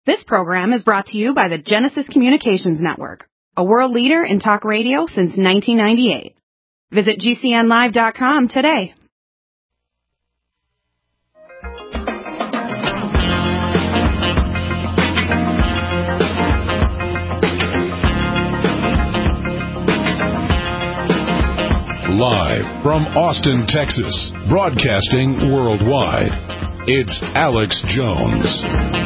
This program is brought to you by the Genesis Communications Network, a world leader in talk radio since 1998. Visit GCNlive.com today. Live from Austin, Texas, broadcasting worldwide, it's Alex Jones.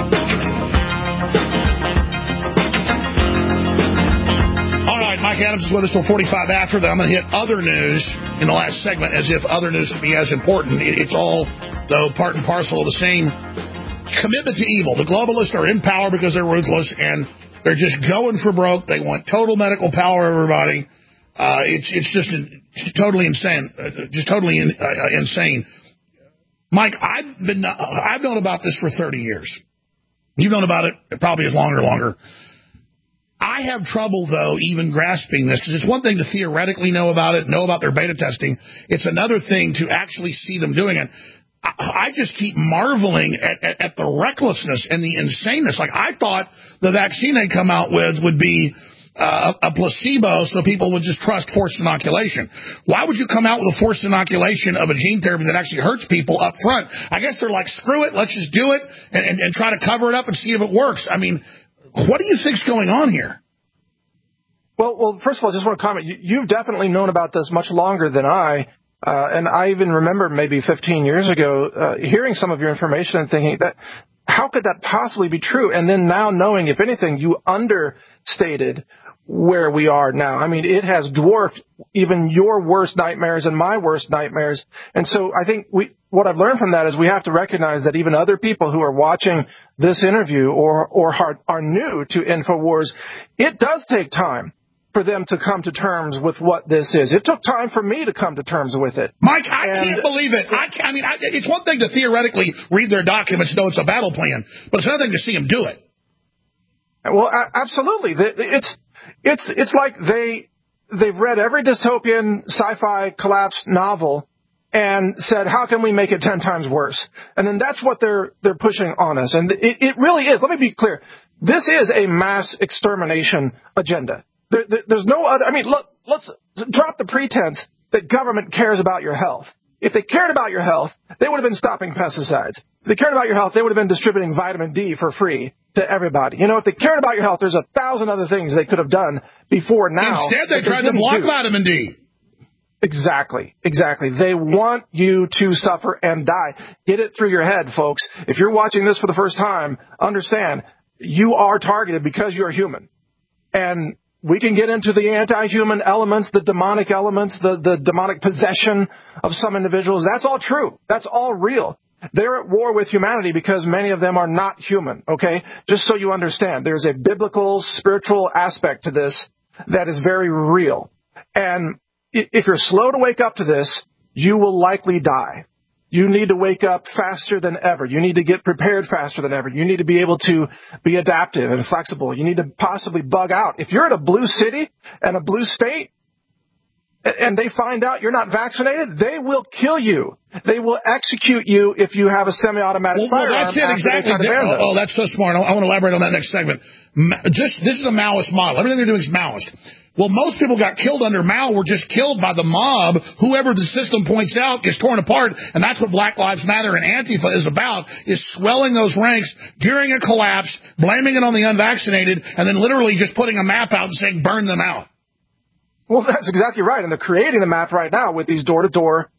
Mike Adams is with us till 45 after that. I'm going to hit other news in the last segment as if other news would be as important. It's all, though, part and parcel of the same commitment to evil. The globalists are in power because they're ruthless, and they're just going for broke. They want total medical power, everybody. It's just totally insane. Insane. Mike, I've known about this for 30 years. You've known about it probably as longer. I have trouble, though, even grasping this, because it's one thing to theoretically know about it, know about their beta testing. It's another thing to actually see them doing it. I just keep marveling at the recklessness and the insaneness. Like, I thought the vaccine they come out with would be a placebo so people would just trust forced inoculation. Why would you come out with a forced inoculation of a gene therapy that actually hurts people up front? I guess they're like, screw it, let's just do it and try to cover it up and see if it works. I mean, what do you think's going on here? Well, first of all, I just want to comment. You've definitely known about this much longer than I, and I even remember maybe 15 years ago hearing some of your information and thinking that how could that possibly be true? And then now knowing, if anything, you understated where we are now. I mean, it has dwarfed even your worst nightmares and my worst nightmares. And so I think what I've learned from that is we have to recognize that even other people who are watching this interview or are new to InfoWars, it does take time for them to come to terms with what this is. It took time for me to come to terms with it. Mike, I can't believe it. It's one thing to theoretically read their documents, know it's a battle plan, but it's another thing to see them do it. Well, absolutely. It's like they've read every dystopian sci-fi collapse novel and said, how can we make it 10 times worse? And then that's what they're pushing on us. And it really is. Let me be clear. This is a mass extermination agenda. There's no other. I mean, look, let's drop the pretense that government cares about your health. If they cared about your health, they would have been stopping pesticides. If they cared about your health, they would have been distributing vitamin D for free to everybody. You know, if they cared about your health, there's 1,000 other things they could have done before now. Instead, they tried to block vitamin D. Exactly. They want you to suffer and die. Get it through your head, folks. If you're watching this for the first time, understand you are targeted because you're human. And we can get into the anti-human elements, the demonic elements, the demonic possession of some individuals. That's all true. That's all real. They're at war with humanity because many of them are not human, okay? Just so you understand, there's a biblical, spiritual aspect to this that is very real. And if you're slow to wake up to this, you will likely die. You need to wake up faster than ever. You need to get prepared faster than ever. You need to be able to be adaptive and flexible. You need to possibly bug out. If you're in a blue city and a blue state and they find out you're not vaccinated, they will kill you. They will execute you if you have a semi-automatic firearm. Well, that's it, exactly. Oh, that's so smart. I want to elaborate on that next segment. This is a Maoist model. Everything they're doing is Maoist. Well, most people got killed under Mao were just killed by the mob. Whoever the system points out gets torn apart, and that's what Black Lives Matter and Antifa is about, is swelling those ranks during a collapse, blaming it on the unvaccinated, and then literally just putting a map out and saying, burn them out. Well, that's exactly right, and they're creating the map right now with these door-to-door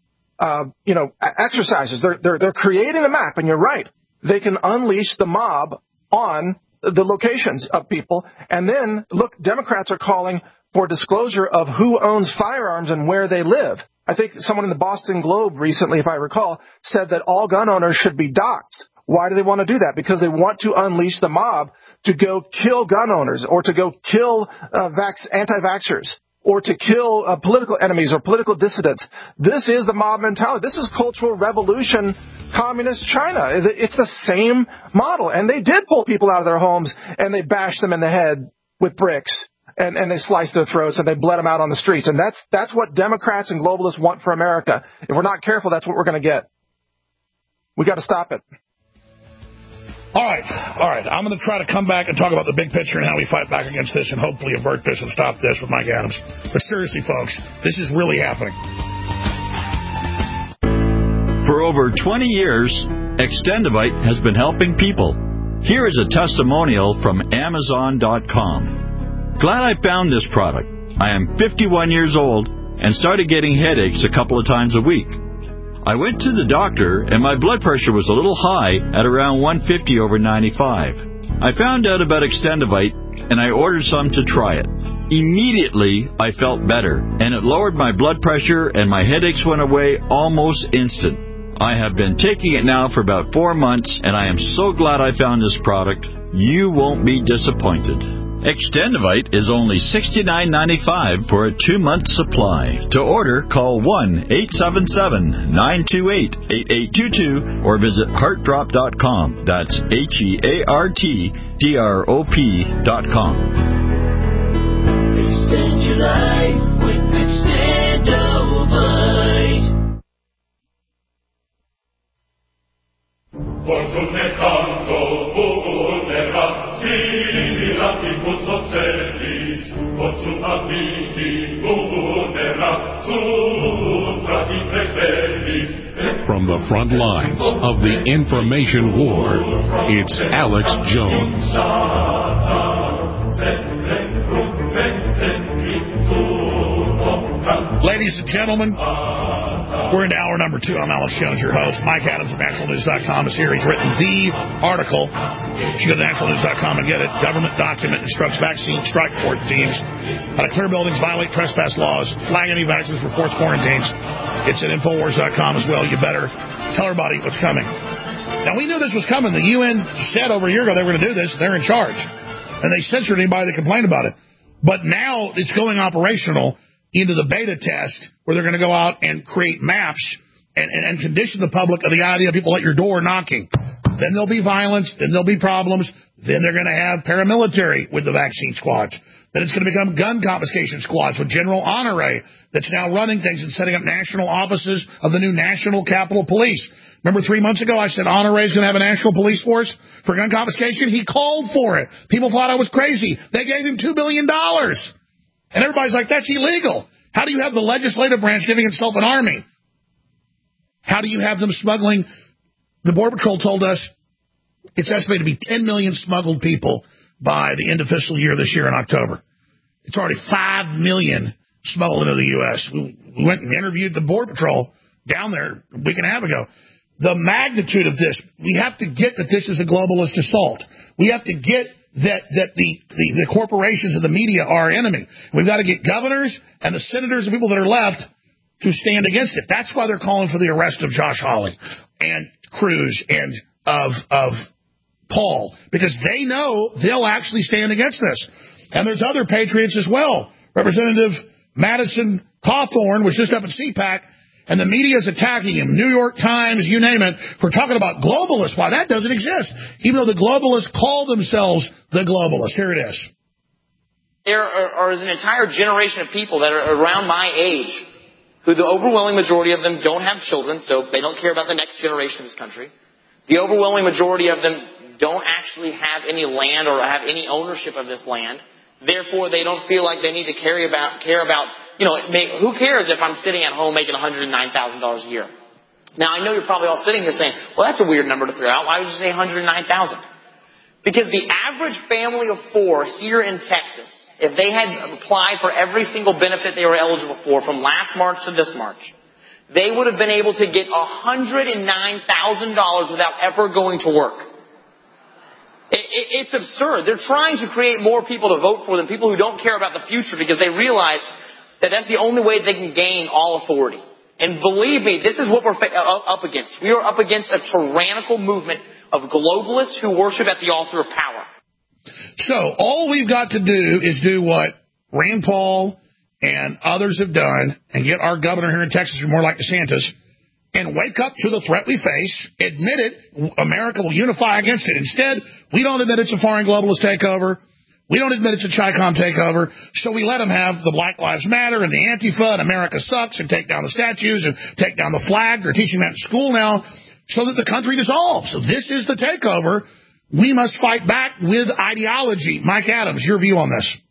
exercises. They're creating a map, and you're right. They can unleash the mob on the locations of people, and then, look, Democrats are calling for disclosure of who owns firearms and where they live. I think someone in the Boston Globe recently, if I recall, said that all gun owners should be doxxed. Why do they want to do that? Because they want to unleash the mob to go kill gun owners or to go kill anti-vaxxers or to kill political enemies or political dissidents. This is the mob mentality. This is cultural revolution, communist China. It's the same model. And they did pull people out of their homes and they bashed them in the head with bricks. And they sliced their throats and they bled them out on the streets. And that's what Democrats and globalists want for America. If we're not careful, that's what we're going to get. We got to stop it. All right. I'm going to try to come back and talk about the big picture and how we fight back against this and hopefully avert this and stop this with Mike Adams. But seriously, folks, this is really happening. For over 20 years, Extendivite has been helping people. Here is a testimonial from Amazon.com. Glad I found this product. I am 51 years old and started getting headaches a couple of times a week. I went to the doctor and my blood pressure was a little high at around 150/95. I found out about Extendivite and I ordered some to try it. Immediately, I felt better and it lowered my blood pressure and my headaches went away almost instant. I have been taking it now for about 4 months, and I am so glad I found this product. You won't be disappointed. Extendivite is only $69.95 for a 2-month supply. To order, call 1-877-928-8822 or visit heartdrop.com. That's HEARTDROP.com. Extend your life with Extendivite. Fortune canto vulnerat, similati pus obsedis, fortun amici vulnerat, supra di preferis. From the front lines of the information war, it's Alex Jones. Ladies and gentlemen, we're into hour number 2. I'm Alex Jones, your host. Mike Adams of NaturalNews.com is here. He's written the article. You should go to NaturalNews.com and get it. Government document instructs vaccine strike force teams how to clear buildings, violate trespass laws, flag anti-vaxxers for forced quarantines. It's at Infowars.com as well. You better tell everybody what's coming. Now, we knew this was coming. The UN said over a year ago they were going to do this. They're in charge. And they censored anybody that complained about it. But now it's going operational into the beta test where they're going to go out and create maps and condition the public of the idea of people at your door knocking. Then there'll be violence. Then there'll be problems. Then they're going to have paramilitary with the vaccine squads. Then it's going to become gun confiscation squads with General Honore that's now running things and setting up national offices of the new National Capitol Police. Remember 3 months ago I said Honore is going to have a national police force for gun confiscation? He called for it. People thought I was crazy. They gave him $2 billion. And everybody's like, that's illegal. How do you have the legislative branch giving itself an army? How do you have them smuggling? The Border Patrol told us it's estimated to be 10 million smuggled people by the end of fiscal year this year in October. It's already 5 million smuggled into the U.S. We went and interviewed the Border Patrol down there a week and a half ago. The magnitude of this, we have to get that this is a globalist assault. We have to get that the corporations and the media are our enemy. We've got to get governors and the senators and people that are left to stand against it. That's why they're calling for the arrest of Josh Hawley and Cruz and of Paul, because they know they'll actually stand against this. And there's other patriots as well. Representative Madison Cawthorn was just up at CPAC, and the media is attacking him. New York Times, you name it, for talking about globalists. Why, that doesn't exist. Even though the globalists call themselves the globalists. Here it is. There is an entire generation of people that are around my age who the overwhelming majority of them don't have children, so they don't care about the next generation of this country. The overwhelming majority of them don't actually have any land or have any ownership of this land. Therefore, they don't feel like they need to care about, who cares if I'm sitting at home making $109,000 a year? Now, I know you're probably all sitting here saying, well, that's a weird number to throw out. Why would you say $109,000? Because the average family of 4 here in Texas, if they had applied for every single benefit they were eligible for from last March to this March, they would have been able to get $109,000 without ever going to work. It's absurd. They're trying to create more people to vote for them, people who don't care about the future, because they realize that that's the only way they can gain all authority. And believe me, this is what we're up against. We are up against a tyrannical movement of globalists who worship at the altar of power. So all we've got to do is do what Rand Paul and others have done and get our governor here in Texas to be more like DeSantis and wake up to the threat we face, admit it, America will unify against it. Instead, we don't admit it's a foreign globalist takeover. We don't admit it's a Chi-Com takeover. So we let them have the Black Lives Matter and the Antifa and America Sucks and take down the statues and take down the flag. They're teaching that in school now so that the country dissolves. So this is the takeover we must fight back with ideology. Mike Adams, your view on this?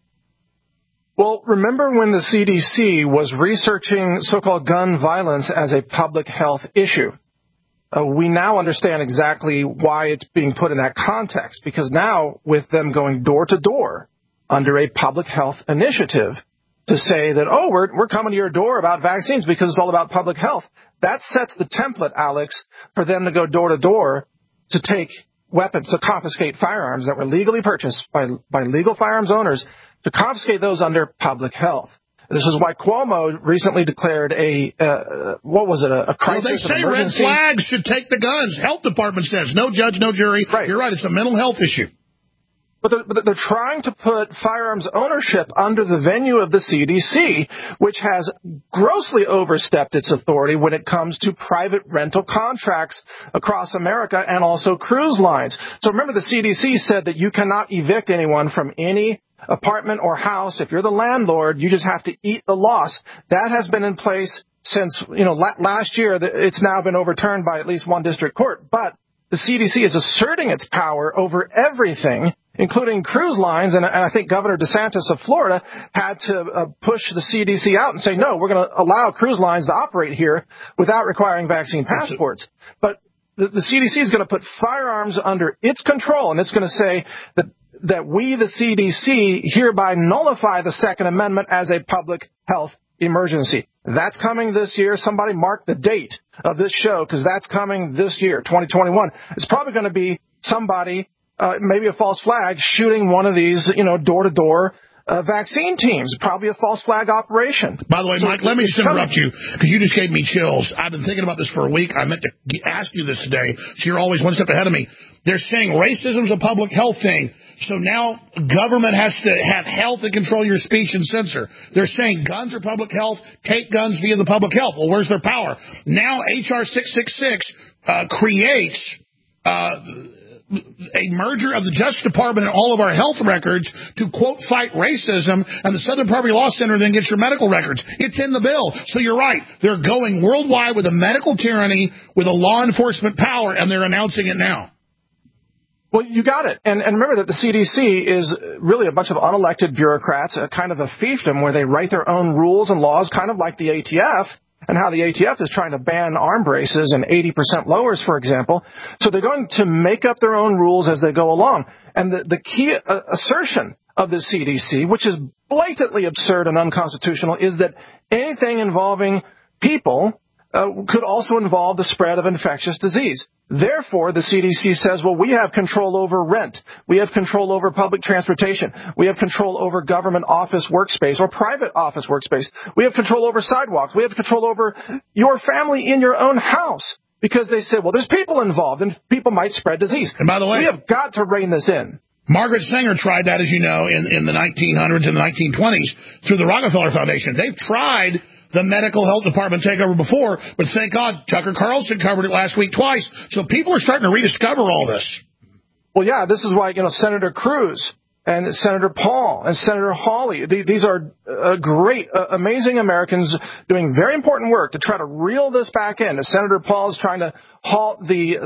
Well, remember when the CDC was researching so-called gun violence as a public health issue? We now understand exactly why it's being put in that context, because now with them going door to door under a public health initiative to say that, oh, we're coming to your door about vaccines because it's all about public health, that sets the template, Alex, for them to go door to door to take weapons, to confiscate firearms that were legally purchased by legal firearms owners, to confiscate those under public health. This is why Cuomo recently declared a crisis. Well, they say red flags should take the guns. Health department says no judge, no jury. Right. You're right. It's a mental health issue. But they're trying to put firearms ownership under the venue of the CDC, which has grossly overstepped its authority when it comes to private rental contracts across America and also cruise lines. So remember, the CDC said that you cannot evict anyone from any apartment or house. If you're the landlord, you just have to eat the loss. That has been in place since, last year. It's now been overturned by at least one district court. But the CDC is asserting its power over everything, including cruise lines. And I think Governor DeSantis of Florida had to push the CDC out and say, no, we're going to allow cruise lines to operate here without requiring vaccine passports. But the CDC is going to put firearms under its control, and it's going to say that we, the CDC, hereby nullify the Second Amendment as a public health emergency. That's coming this year. Somebody mark the date of this show, because that's coming this year, 2021. It's probably going to be somebody, maybe a false flag, shooting one of these, door-to-door vaccine teams. Probably a false flag operation. By the way, Mike, let me just interrupt you, because you just gave me chills. I've been thinking about this for a week. I meant to ask you this today, so you're always one step ahead of me. They're saying racism's a public health thing, so now government has to have health and control your speech and censor. They're saying guns are public health, take guns via the public health. Well, where's their power? Now H.R. 666 creates a merger of the Justice Department and all of our health records to, quote, fight racism, and the Southern Poverty Law Center then gets your medical records. It's in the bill. So you're right. They're going worldwide with a medical tyranny, with a law enforcement power, and they're announcing it now. Well, you got it. And remember that the CDC is really a bunch of unelected bureaucrats, a kind of a fiefdom where they write their own rules and laws, kind of like the ATF, and how the ATF is trying to ban arm braces and 80% lowers, for example. So they're going to make up their own rules as they go along. And the key assertion of the CDC, which is blatantly absurd and unconstitutional, is that anything involving people could also involve the spread of infectious disease. Therefore, the CDC says, well, we have control over rent. We have control over public transportation. We have control over government office workspace or private office workspace. We have control over sidewalks. We have control over your family in your own house, because they said, well, there's people involved and people might spread disease. And by the way, we have got to rein this in. Margaret Sanger tried that, as you know, in the 1900s and the 1920s through the Rockefeller Foundation. They've tried the medical health department takeover before, but thank God Tucker Carlson covered it last week twice. So people are starting to rediscover all this. Well, yeah, this is why, Senator Cruz and Senator Paul and Senator Hawley, these are great, amazing Americans doing very important work to try to reel this back in. Senator Paul is trying to halt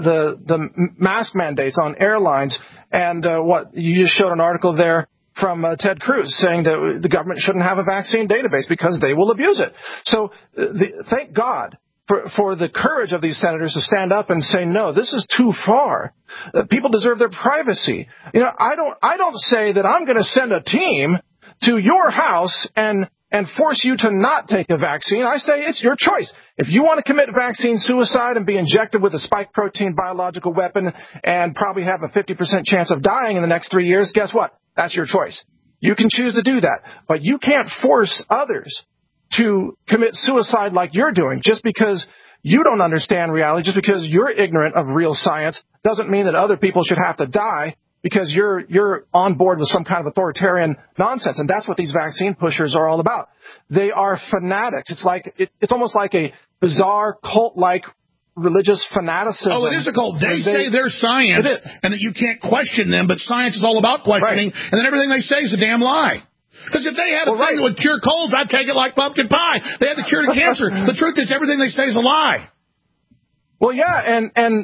the mask mandates on airlines. And what you just showed an article there from Ted Cruz saying that the government shouldn't have a vaccine database because they will abuse it. So thank God for the courage of these senators to stand up and say, no, this is too far. People deserve their privacy. I don't say that I'm going to send a team to your house and force you to not take a vaccine. I say it's your choice. If you want to commit vaccine suicide and be injected with a spike protein biological weapon and probably have a 50% chance of dying in the next 3 years, guess what? That's your choice. You can choose to do that. But you can't force others to commit suicide like you're doing. Just because you don't understand reality, just because you're ignorant of real science, doesn't mean that other people should have to die because you're on board with some kind of authoritarian nonsense. And that's what these vaccine pushers are all about. They are fanatics. It's almost like a bizarre cult-like religious fanaticism. Oh, it is a cult. They say they're science and that you can't question them, but science is all about questioning, right. And then everything they say is a damn lie. Because if they had a thing that would cure colds, I'd take it like pumpkin pie. They had the cure to cancer. The truth is everything they say is a lie. Well, yeah, and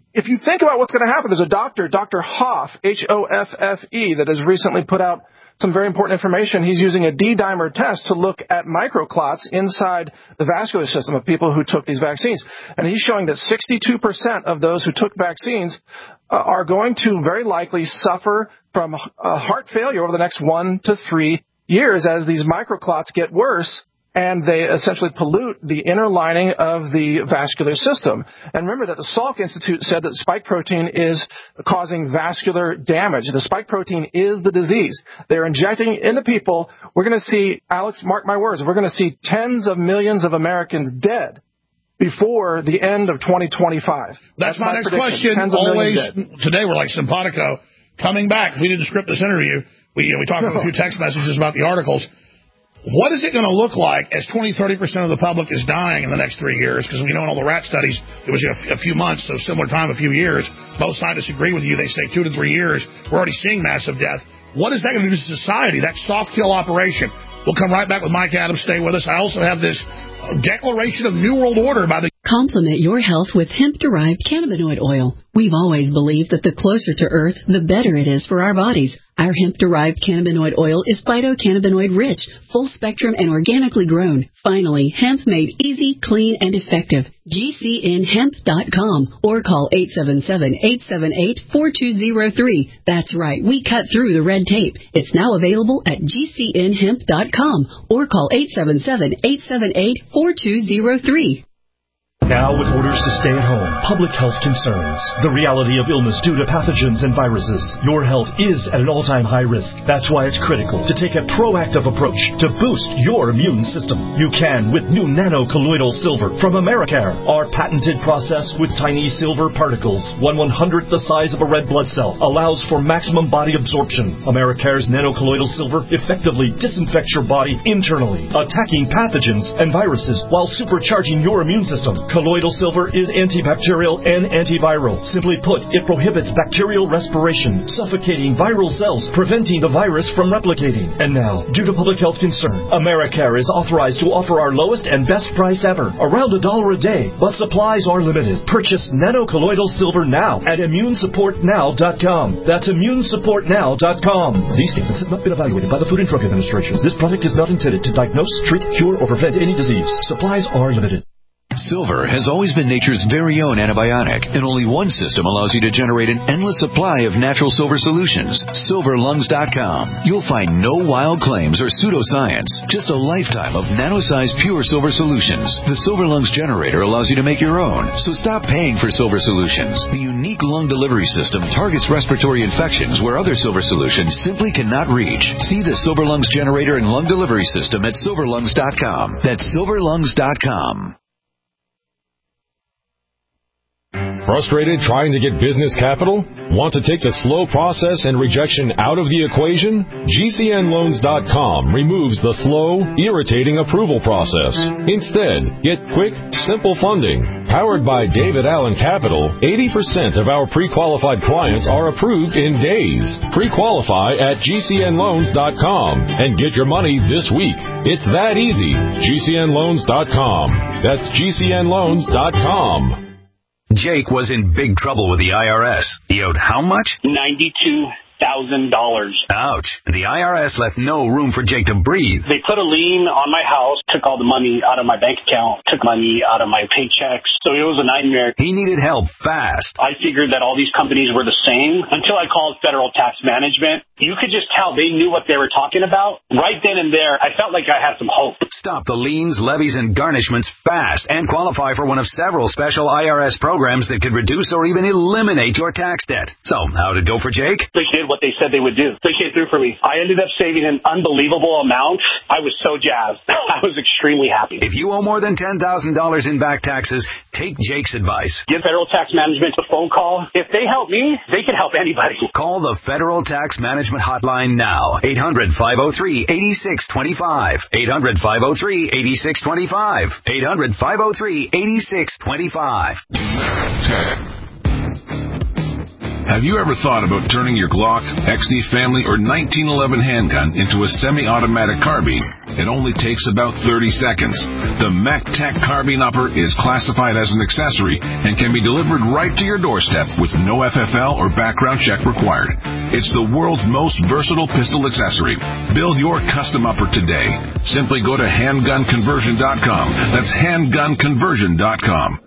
if you think about what's going to happen, there's a doctor, Dr. Hoff, Hoffe, that has recently put out some very important information. He's using a D-dimer test to look at microclots inside the vascular system of people who took these vaccines. And he's showing that 62% of those who took vaccines are going to very likely suffer from heart failure over the next 1 to 3 years as these microclots get worse and they essentially pollute the inner lining of the vascular system. And remember that the Salk Institute said that spike protein is causing vascular damage. The spike protein is the disease. They're injecting it into people. We're going to see, Alex, mark my words, we're going to see tens of millions of Americans dead before the end of 2025. That's my next question. Always, today we're like simpatico. Coming back, we didn't script this interview. We talked about a few text messages about the articles. What is it going to look like as 20-30% of the public is dying in the next 3 years? Because we know in all the rat studies, it was a few months, so similar time, a few years. Most scientists agree with you. They say 2 to 3 years. We're already seeing massive death. What is that going to do to society, that soft kill operation? We'll come right back with Mike Adams. Stay with us. I also have this Declaration of New World Order by the... Complement your health with hemp-derived cannabinoid oil. We've always believed that the closer to Earth, the better it is for our bodies. Our hemp-derived cannabinoid oil is phytocannabinoid-rich, full-spectrum, and organically grown. Finally, hemp made easy, clean, and effective. GCNhemp.com or call 877-878-4203. That's right, we cut through the red tape. It's now available at GCNhemp.com or call 877-878-4203. Now with orders to stay at home, public health concerns, the reality of illness due to pathogens and viruses, your health is at an all-time high risk. That's why it's critical to take a proactive approach to boost your immune system. You can with new nano-colloidal silver from Americare. Our patented process with tiny silver particles, 1/100th the size of a red blood cell, allows for maximum body absorption. Americare's nano-colloidal silver effectively disinfects your body internally, attacking pathogens and viruses while supercharging your immune system. Colloidal silver is antibacterial and antiviral. Simply put, it prohibits bacterial respiration, suffocating viral cells, preventing the virus from replicating. And now, due to public health concern, Americare is authorized to offer our lowest and best price ever, around $1 a day, but supplies are limited. Purchase nano-colloidal silver now at immunesupportnow.com. That's immunesupportnow.com. These statements have not been evaluated by the Food and Drug Administration. This product is not intended to diagnose, treat, cure, or prevent any disease. Supplies are limited. Silver has always been nature's very own antibiotic, and only one system allows you to generate an endless supply of natural silver solutions. SilverLungs.com. You'll find no wild claims or pseudoscience, just a lifetime of nano-sized pure silver solutions. The Silver Lungs generator allows you to make your own, so stop paying for silver solutions. The unique lung delivery system targets respiratory infections where other silver solutions simply cannot reach. See the Silver Lungs generator and lung delivery system at SilverLungs.com. That's SilverLungs.com. Frustrated trying to get business capital? Want to take the slow process and rejection out of the equation? GCNloans.com removes the slow, irritating approval process. Instead, get quick, simple funding. Powered by David Allen Capital, 80% of our pre-qualified clients are approved in days. Pre-qualify at GCNloans.com and get your money this week. It's that easy. GCNloans.com. That's GCNloans.com. Jake was in big trouble with the IRS. He owed how much? $92,000. Ouch. The IRS left no room for Jake to breathe. They put a lien on my house, took all the money out of my bank account, took money out of my paychecks. So it was a nightmare. He needed help fast. I figured that all these companies were the same until I called Federal Tax Management. You could just tell they knew what they were talking about. Right then and there, I felt like I had some hope. Stop the liens, levies, and garnishments fast and qualify for one of several special IRS programs that could reduce or even eliminate your tax debt. So, how'd it go for Jake? They did what they said they would do. They came through for me. I ended up saving an unbelievable amount. I was so jazzed. I was extremely happy. If you owe more than $10,000 in back taxes, take Jake's advice. Give Federal Tax Management a phone call. If they help me, they can help anybody. Call the Federal Tax Management hotline now. 800-503-8625. 800-503-8625. 800-503-8625. Have you ever thought about turning your Glock, XD Family, or 1911 handgun into a semi-automatic carbine It only takes about 30 seconds. The MacTac carbine upper is classified as an accessory and can be delivered right to your doorstep with no FFL or background check required. It's the world's most versatile pistol accessory. Build your custom upper today. Simply go to handgunconversion.com. That's handgunconversion.com.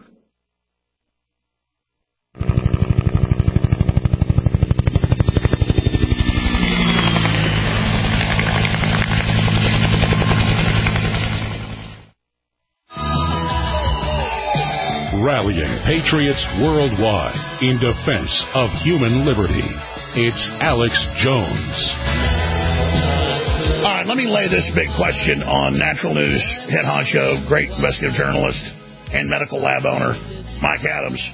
Rallying patriots worldwide in defense of human liberty. It's Alex Jones. All right, let me lay this big question on Natural News head honcho, great investigative journalist, and medical lab owner, Mike Adams.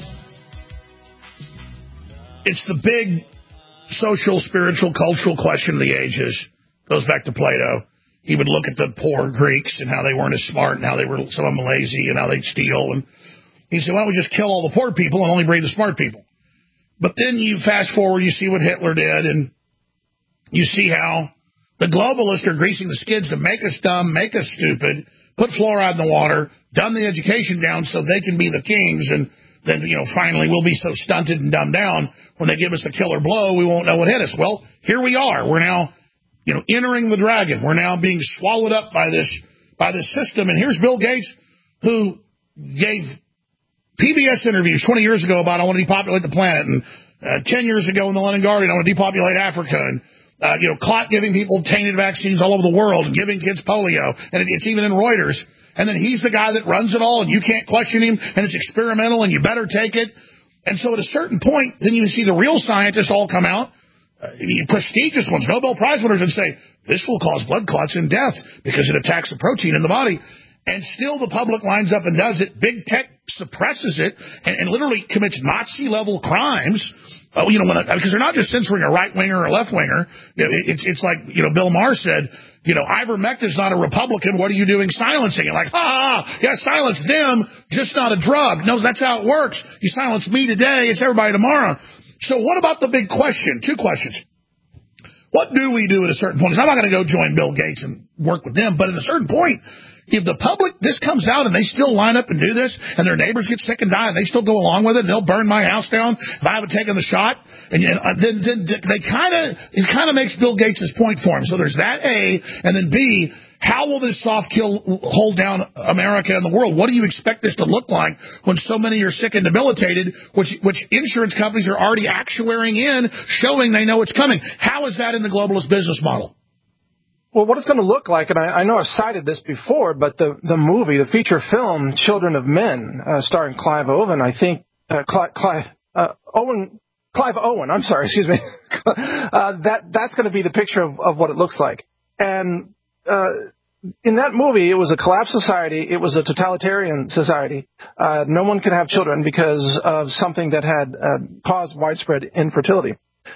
It's the big social, spiritual, cultural question of the ages. Goes back to Plato. He would look at the poor Greeks and how they weren't as smart and how they were, some of them lazy, and how they'd steal. And he said, why don't we just kill all the poor people and only breed the smart people? But then you fast forward, you see what Hitler did, and you see how the globalists are greasing the skids to make us dumb, make us stupid, put fluoride in the water, dumb the education down so they can be the kings, and then, finally we'll be so stunted and dumbed down when they give us the killer blow, we won't know what hit us. Well, here we are. We're now, entering the dragon. We're now being swallowed up by this system. And here's Bill Gates, who gave PBS interviews 20 years ago about I want to depopulate the planet, and 10 years ago in the London Guardian, I want to depopulate Africa, and caught giving people tainted vaccines all over the world and giving kids polio, and it's even in Reuters. And then he's the guy that runs it all, and you can't question him, and it's experimental, and you better take it. And so at a certain point, then you see the real scientists all come out, prestigious ones, Nobel Prize winners, and say, this will cause blood clots and death because it attacks the protein in the body. And still the public lines up and does it. Big tech suppresses it and literally commits Nazi-level crimes. Because they're not just censoring a right-winger or a left-winger. It's like, Bill Maher said, ivermectin's not a Republican. What are you doing silencing it? Like, silence them, just not a drug. No, that's how it works. You silence me today, it's everybody tomorrow. So what about the big question? Two questions. What do we do at a certain point? Because I'm not going to go join Bill Gates and work with them, but at a certain point, if the public, this comes out and they still line up and do this, and their neighbors get sick and die, and they still go along with it, and they'll burn my house down if I haven't taken the shot, and then it kind of makes Bill Gates' point for him. So there's that, A, and then B, how will this soft kill hold down America and the world? What do you expect this to look like when so many are sick and debilitated, which insurance companies are already actuarying in, showing they know it's coming? How is that in the globalist business model? Well, what it's going to look like, and I know I've cited this before, but the movie, the feature film, Children of Men, starring Clive Owen, I think, Clive Owen, I'm sorry, excuse me. That's going to be the picture of what it looks like. And in that movie, it was a collapsed society. It was a totalitarian society. No one could have children because of something that had caused widespread infertility.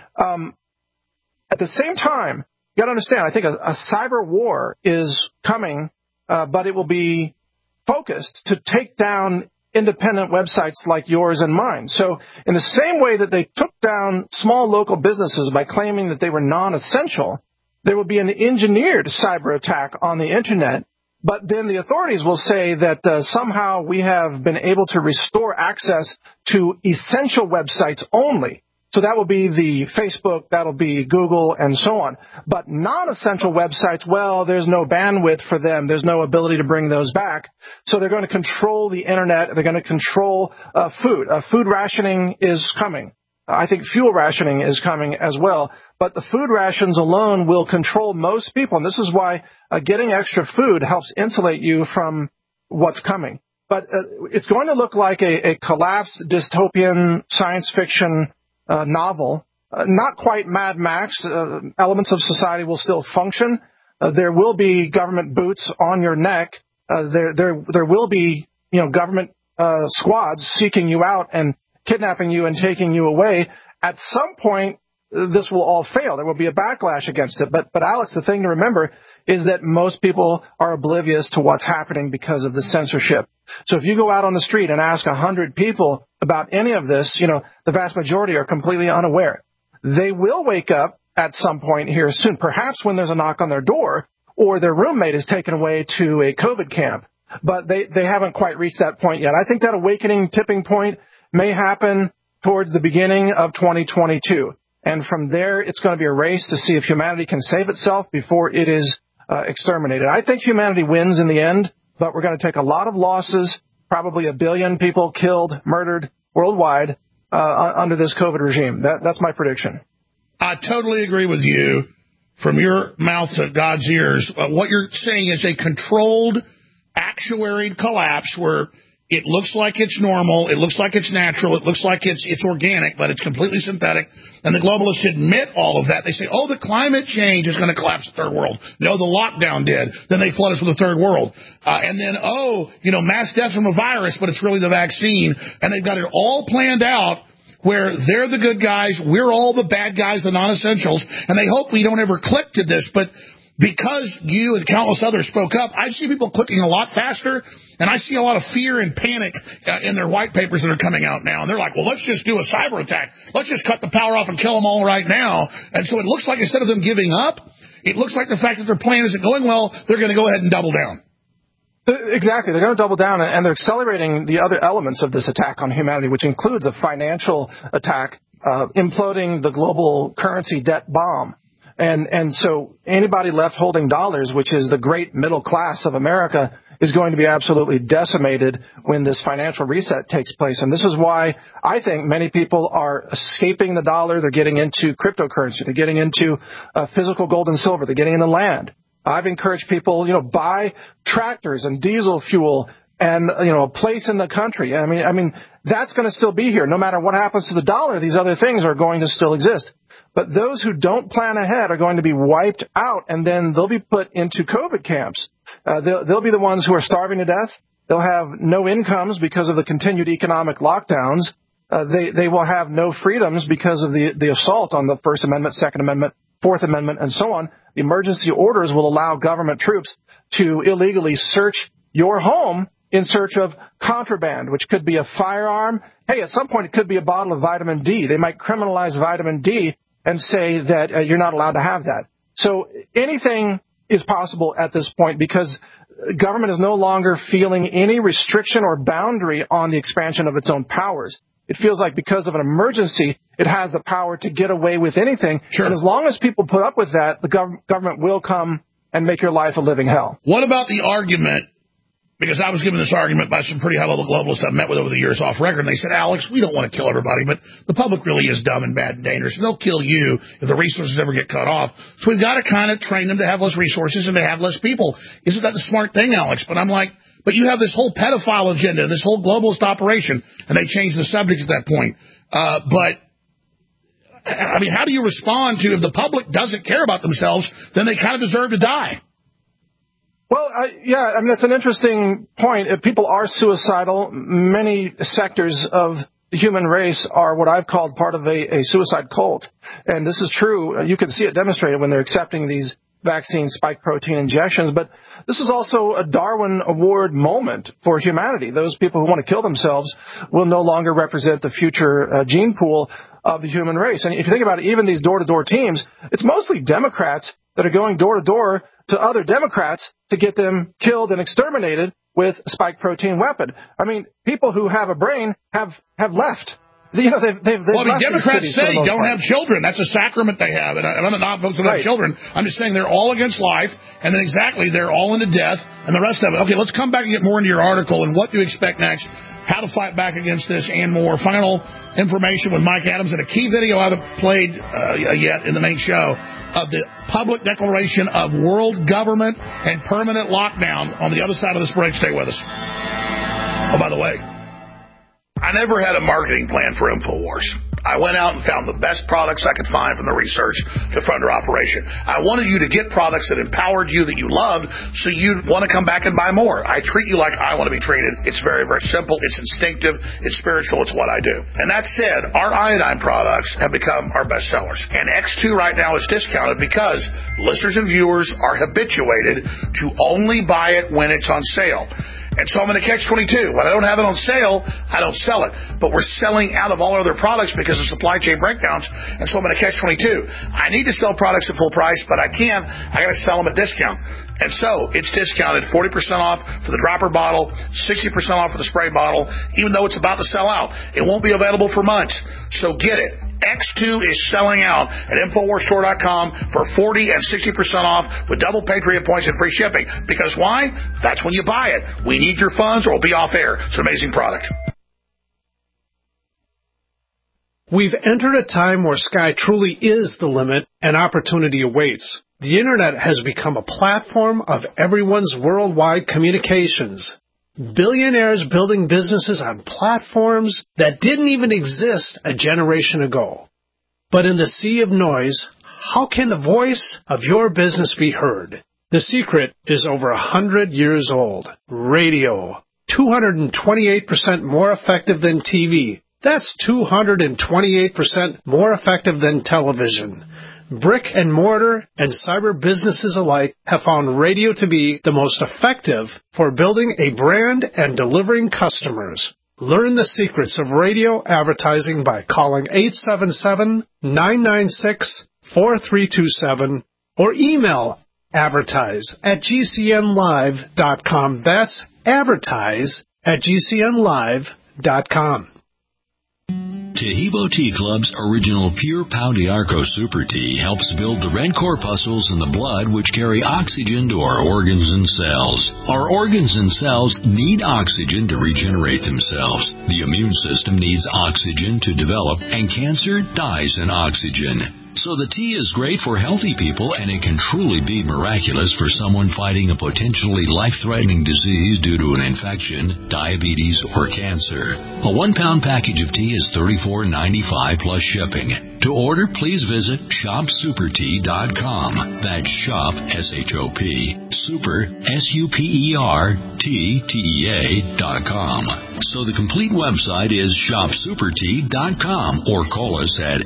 At the same time, you got to understand, I think a cyber war is coming, but it will be focused to take down independent websites like yours and mine. So in the same way that they took down small local businesses by claiming that they were non-essential, there will be an engineered cyber attack on the Internet. But then the authorities will say that somehow we have been able to restore access to essential websites only. So that will be the Facebook, that'll be Google, and so on. But non-essential websites, well, there's no bandwidth for them. There's no ability to bring those back. So they're going to control the Internet. They're going to control food. Food rationing is coming. I think fuel rationing is coming as well. But the food rations alone will control most people. And this is why getting extra food helps insulate you from what's coming. But it's going to look like a collapsed dystopian science fiction novel, not quite Mad Max. Elements of society will still function. There will be government boots on your neck. There will be, government squads seeking you out and kidnapping you and taking you away. At some point, this will all fail. There will be a backlash against it. But Alex, the thing to remember is that most people are oblivious to what's happening because of the censorship. So if you go out on the street and ask 100 people about any of this, the vast majority are completely unaware. They will wake up at some point here soon, perhaps when there's a knock on their door, or their roommate is taken away to a COVID camp. But they haven't quite reached that point yet. I think that awakening tipping point may happen towards the beginning of 2022. And from there, it's going to be a race to see if humanity can save itself before it is exterminated. I think humanity wins in the end, but we're going to take a lot of losses, probably 1 billion people killed, murdered worldwide under this COVID regime. That's my prediction. I totally agree with you. From your mouth to God's ears, what you're saying is a controlled, actuaried collapse where it looks like it's normal, it looks like it's natural, it looks like it's organic, but it's completely synthetic. And the globalists admit all of that. They say, oh, the climate change is going to collapse the third world. No, the lockdown did. Then they flood us with the third world. And then, mass death from a virus, but it's really the vaccine. And they've got it all planned out where they're the good guys, we're all the bad guys, the non-essentials, and they hope we don't ever click to this. But because you and countless others spoke up, I see people clicking a lot faster, and I see a lot of fear and panic in their white papers that are coming out now. And they're like, well, let's just do a cyber attack. Let's just cut the power off and kill them all right now. And so it looks like instead of them giving up, it looks like the fact that their plan isn't going well, they're going to go ahead and double down. Exactly. They're going to double down, and they're accelerating the other elements of this attack on humanity, which includes a financial attack, imploding the global currency debt bomb. And so anybody left holding dollars, which is the great middle class of America, is going to be absolutely decimated when this financial reset takes place. And this is why I think many people are escaping the dollar. They're getting into cryptocurrency. They're getting into physical gold and silver. They're getting into land. I've encouraged people, buy tractors and diesel fuel and, a place in the country. I mean, that's going to still be here. No matter what happens to the dollar, these other things are going to still exist. But those who don't plan ahead are going to be wiped out, and then they'll be put into COVID camps. They'll be the ones who are starving to death. They'll have no incomes because of the continued economic lockdowns. They will have no freedoms because of the assault on the First Amendment, Second Amendment, Fourth Amendment, and so on. The emergency orders will allow government troops to illegally search your home in search of contraband, which could be a firearm. Hey, at some point it could be a bottle of vitamin D. They might criminalize vitamin D and say that you're not allowed to have that. So anything is possible at this point because government is no longer feeling any restriction or boundary on the expansion of its own powers. It feels like because of an emergency, it has the power to get away with anything. Sure. And as long as people put up with that, the government will come and make your life a living hell. What about the argument, because I was given this argument by some pretty high-level globalists I've met with over the years off record, and they said, Alex, we don't want to kill everybody, but the public really is dumb and bad and dangerous, and they'll kill you if the resources ever get cut off. So we've got to kind of train them to have less resources and to have less people. Isn't that the smart thing, Alex? But I'm like, but you have this whole pedophile agenda, this whole globalist operation, and they changed the subject at that point. But, I mean, how do you respond to if the public doesn't care about themselves, then they kind of deserve to die? Well, that's an interesting point. If people are suicidal, many sectors of the human race are what I've called part of a suicide cult. And this is true. You can see it demonstrated when they're accepting these vaccine spike protein injections. But this is also a Darwin Award moment for humanity. Those people who want to kill themselves will no longer represent the future gene pool of the human race. And if you think about it, even these door-to-door teams, it's mostly Democrats that are going door-to-door to other Democrats to get them killed and exterminated with a spike protein weapon. I mean, people who have a brain have left. They've Democrats say don't have children. That's a sacrament they have. And I'm not folks who have children. I'm just saying they're all against life. And then exactly, they're all into death and the rest of it. Okay, let's come back and get more into your article and what do you expect next, how to fight back against this and more. Final information with Mike Adams and a key video I haven't played yet in the main show of the public declaration of world government and permanent lockdown on the other side of this break. Stay with us. Oh, by the way, I never had a marketing plan for InfoWars. I went out and found the best products I could find from the research to fund our operation. I wanted you to get products that empowered you, that you loved, so you'd want to come back and buy more. I treat you like I want to be treated. It's very, very simple. It's instinctive. It's spiritual. It's what I do. And that said, our iodine products have become our best sellers. And X2 right now is discounted because listeners and viewers are habituated to only buy it when it's on sale. And so I'm in a catch-22. When I don't have it on sale, I don't sell it. But we're selling out of all other products because of supply chain breakdowns, and so I'm in a catch-22. I need to sell products at full price, but I got to sell them at discount. And so it's discounted 40% off for the dropper bottle, 60% off for the spray bottle, even though it's about to sell out. It won't be available for months. So get it. X2 is selling out at InfoWarsStore.com for 40 and 60% off with double Patriot points and free shipping. Because why? That's when you buy it. We need your funds or we'll be off air. It's an amazing product. We've entered a time where sky truly is the limit and opportunity awaits. The Internet has become a platform of everyone's worldwide communications. Billionaires building businesses on platforms that didn't even exist a generation ago. But in the sea of noise, how can the voice of your business be heard? The secret is over 100 years old. Radio. 228% more effective than TV. That's 228% more effective than television. Brick and mortar and cyber businesses alike have found radio to be the most effective for building a brand and delivering customers. Learn the secrets of radio advertising by calling 877-996-4327 or email advertise@gcnlive.com. That's advertise@gcnlive.com. Taheebo Tea Club's original Pure Pau d'Arco Super Tea helps build the red corpuscles in the blood which carry oxygen to our organs and cells. Our organs and cells need oxygen to regenerate themselves. The immune system needs oxygen to develop, and cancer dies in oxygen. So the tea is great for healthy people, and it can truly be miraculous for someone fighting a potentially life-threatening disease due to an infection, diabetes, or cancer. A 1-pound package of tea is $34.95 plus shipping. To order, please visit shopsupertea.com. That's shop, S-H-O-P, super, SUPERTTEA.com. So the complete website is shopsupertea.com, or call us at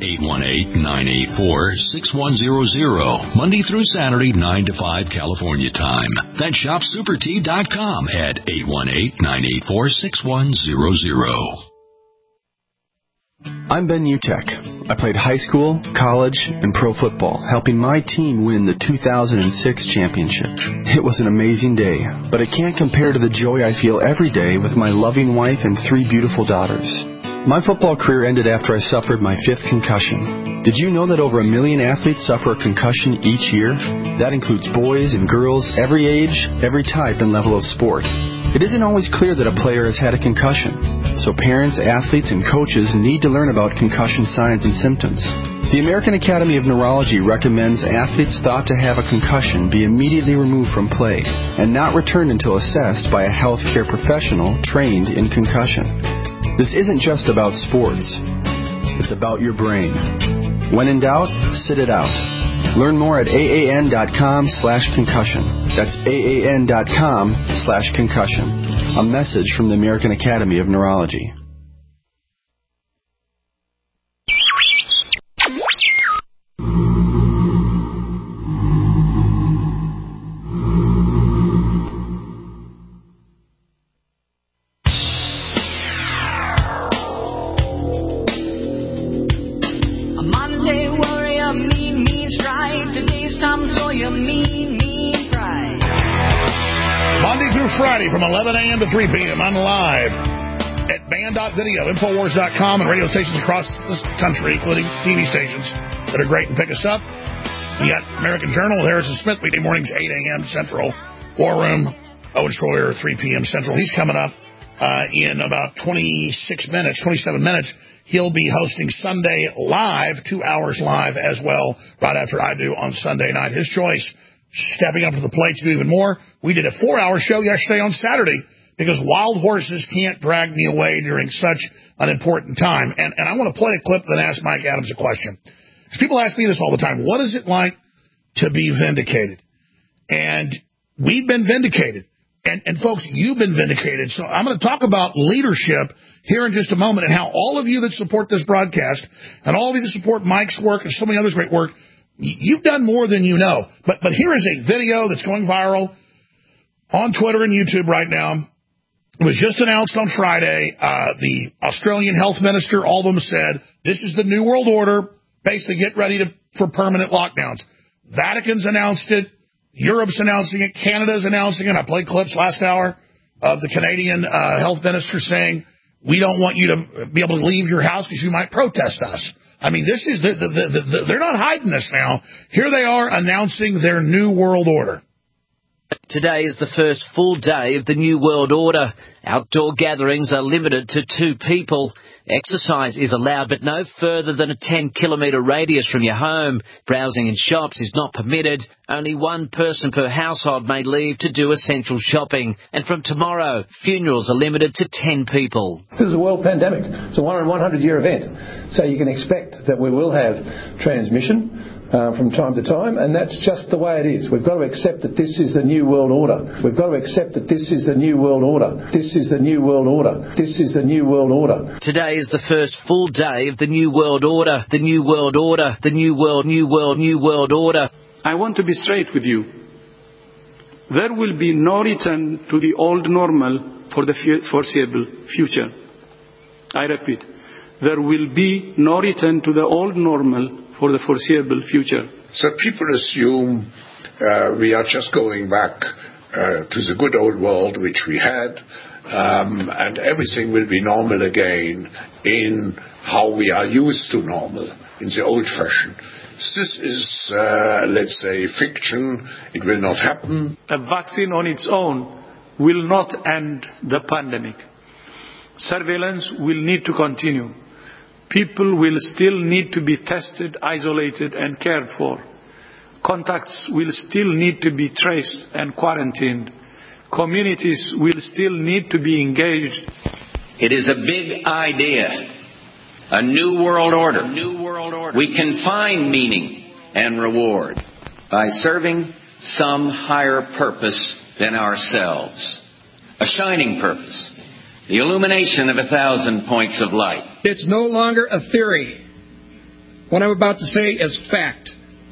818-984-6100, Monday through Saturday, 9 to 5 California time. That's shopsupertea.com at 818-984-6100. I'm Ben Utek. I played high school, college, and pro football, helping my team win the 2006 championship. It was an amazing day, but it can't compare to the joy I feel every day with my loving wife and 3 beautiful daughters. My football career ended after I suffered my 5th concussion. Did you know that over 1 million athletes suffer a concussion each year? That includes boys and girls, every age, every type and level of sport. It isn't always clear that a player has had a concussion, so parents, athletes, and coaches need to learn about concussion signs and symptoms. The American Academy of Neurology recommends athletes thought to have a concussion be immediately removed from play and not returned until assessed by a healthcare professional trained in concussion. This isn't just about sports. It's about your brain. When in doubt, sit it out. Learn more at AAN.com/concussion. That's AAN.com/concussion. A message from the American Academy of Neurology. Friday from 11 a.m. to 3 p.m. I'm live at band.video, Infowars.com, and radio stations across this country, including TV stations that are great and pick us up. We got American Journal, Harrison Smith, weekday mornings, 8 a.m. Central. War Room, Owen Schroyer, 3 p.m. Central. He's coming up in about 27 minutes. He'll be hosting Sunday Live, 2 hours live as well, right after I do on Sunday night. His choice. Stepping up to the plate to do even more. We did a 4-hour show yesterday on Saturday because wild horses can't drag me away during such an important time. And I want to play a clip that asks Mike Adams a question. Because people ask me this all the time. What is it like to be vindicated? And we've been vindicated. And folks, you've been vindicated. So I'm going to talk about leadership here in just a moment and how all of you that support this broadcast and all of you that support Mike's work and so many others' great work, you've done more than you know. But here is a video that's going viral on Twitter and YouTube right now. It was just announced on Friday. The Australian health minister, all of them said, this is the new world order. Basically, get ready for permanent lockdowns. Vatican's announced it. Europe's announcing it. Canada's announcing it. I played clips last hour of the Canadian health minister saying, we don't want you to be able to leave your house because you might protest us. I mean, this is they're not hiding this now. Here they are announcing their new world order. Today is the first full day of the New World Order. Outdoor gatherings are limited to 2 people. Exercise is allowed, but no further than a 10-kilometre radius from your home. Browsing in shops is not permitted. Only 1 person per household may leave to do essential shopping. And from tomorrow, funerals are limited to 10 people. This is a world pandemic. It's a 1 in 100-year event. So you can expect that we will have transmission from time to time, and that's just the way it is. We've got to accept that this is the new world order. We've got to accept that this is the new world order. This is the new world order. This is the new world order. Today is the first full day of the New World Order. The New World Order. The New World Order. I want to be straight with you. There will be no return to the old normal for the foreseeable future. I repeat, there will be no return to the old normal for the foreseeable future. So people assume we are just going back to the good old world which we had, and everything will be normal again in how we are used to normal, in the old fashion. This is, let's say, fiction. It will not happen. A vaccine on its own will not end the pandemic. Surveillance will need to continue. People will still need to be tested, isolated, and cared for. Contacts will still need to be traced and quarantined. Communities will still need to be engaged. It is a big idea, a new world order. We can find meaning and reward by serving some higher purpose than ourselves. A shining purpose. The illumination of 1,000 points of light. It's no longer a theory. What I'm about to say is fact.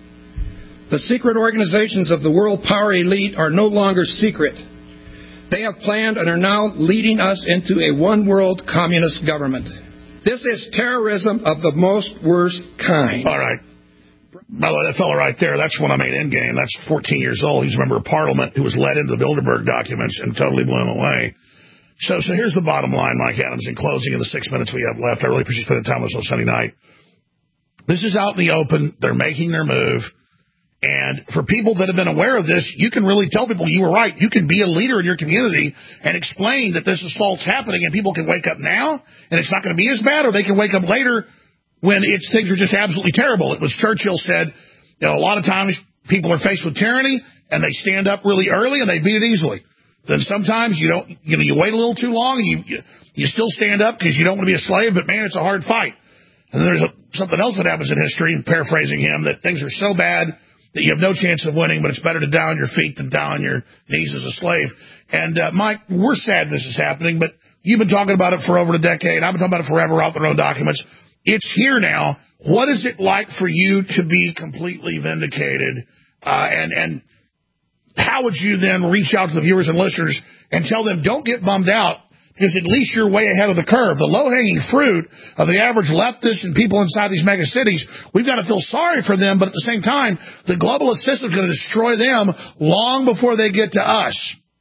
The secret organizations of the world power elite are no longer secret. They have planned and are now leading us into a one-world communist government. This is terrorism of the most worst kind. All right. By the way, that fellow right there, that's when I made Endgame. That's 14 years old. He's a member of Parliament who was led into the Bilderberg documents and totally blew him away. So here's the bottom line, Mike Adams, in closing in the 6 minutes we have left. I really appreciate you spending time with us on Sunday night. This is out in the open. They're making their move. And for people that have been aware of this, you can really tell people you were right. You can be a leader in your community and explain that this assault's happening, and people can wake up now, and it's not going to be as bad, or they can wake up later when things are just absolutely terrible. It was Churchill said, a lot of times people are faced with tyranny, and they stand up really early, and they beat it easily. Then sometimes you wait a little too long, and you still stand up because you don't want to be a slave, but man, it's a hard fight. And then there's something else that happens in history, paraphrasing him, that things are so bad that you have no chance of winning, but it's better to die on your feet than die on your knees as a slave. And, Mike, we're sad this is happening, but you've been talking about it for over a decade. I've been talking about it forever out their own documents. It's here now. What is it like for you to be completely vindicated? And how would you then reach out to the viewers and listeners and tell them, don't get bummed out, because at least you're way ahead of the curve. The low-hanging fruit of the average leftist and people inside these mega cities, we've got to feel sorry for them, but at the same time, the globalist system is going to destroy them long before they get to us.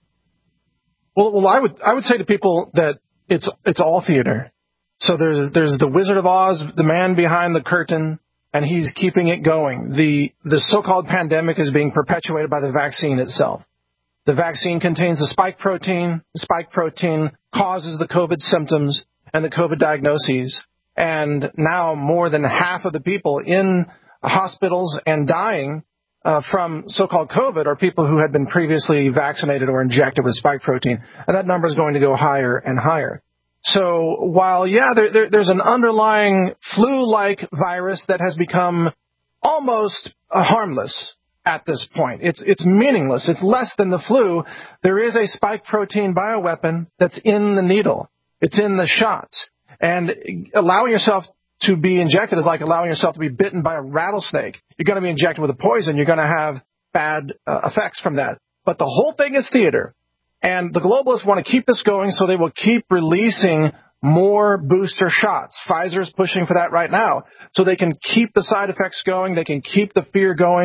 Well, I would say to people that it's all theater. So there's the Wizard of Oz, the man behind the curtain, and he's keeping it going. The so-called pandemic is being perpetuated by the vaccine itself. The vaccine contains the spike protein. The spike protein causes the COVID symptoms and the COVID diagnoses. And now more than half of the people in hospitals and dying from so-called COVID are people who had been previously vaccinated or injected with spike protein. And that number is going to go higher and higher. So while, there's an underlying flu-like virus that has become almost harmless at this point. It's meaningless. It's less than the flu. There is a spike protein bioweapon that's in the needle. It's in the shots. And allowing yourself to be injected is like allowing yourself to be bitten by a rattlesnake. You're going to be injected with a poison. You're going to have bad effects from that. But the whole thing is theater. And the globalists want to keep this going, so they will keep releasing more booster shots. Pfizer's pushing for that right now. So they can keep the side effects going. They can keep the fear going.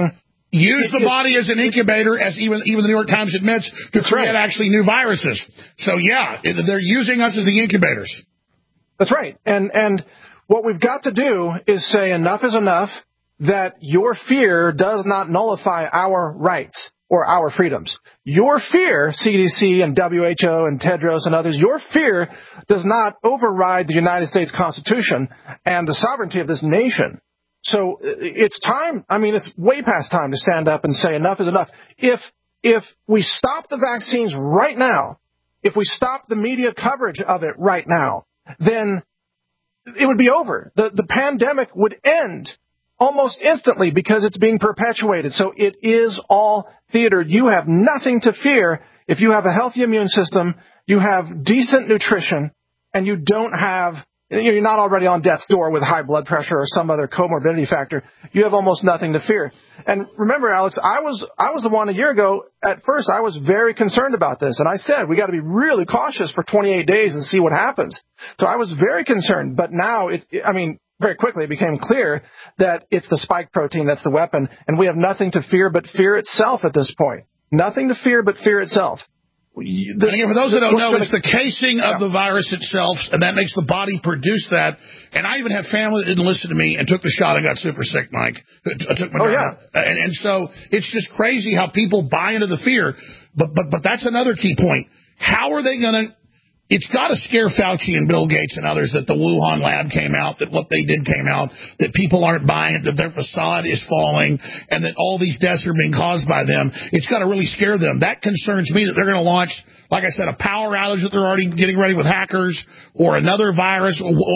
use the body as an incubator, as even the New York Times admits, to create actually new viruses. So, yeah, they're using us as the incubators. That's right. And what we've got to do is say enough is enough, that your fear does not nullify our rights or our freedoms. Your fear, CDC and WHO and Tedros and others, your fear does not override the United States Constitution and the sovereignty of this nation. So it's time, it's way past time to stand up and say enough is enough. If we stop the vaccines right now, if we stop the media coverage of it right now, then it would be over. The pandemic would end almost instantly because it's being perpetuated. So it is all theater. You have nothing to fear if you have a healthy immune system, you have decent nutrition, and you don't have, you're not already on death's door with high blood pressure or some other comorbidity factor. You have almost nothing to fear. And remember, Alex, I was the one a year ago. At first, I was very concerned about this. And I said, we got to be really cautious for 28 days and see what happens. So I was very concerned. But now, very quickly it became clear that it's the spike protein that's the weapon, and we have nothing to fear but fear itself at this point. Nothing to fear but fear itself. And again, for those that don't know, it's the casing of the virus itself, and that makes the body produce that. And I even have family that didn't listen to me and took the shot and got super sick, Mike. I took Moderna. And so it's just crazy how people buy into the fear. But that's another key point. How are they going to... It's got to scare Fauci and Bill Gates and others that the Wuhan lab came out, that what they did came out, that people aren't buying it, that their facade is falling, and that all these deaths are being caused by them. It's got to really scare them. That concerns me that they're going to launch, like I said, a power outage that they're already getting ready with hackers, or another virus.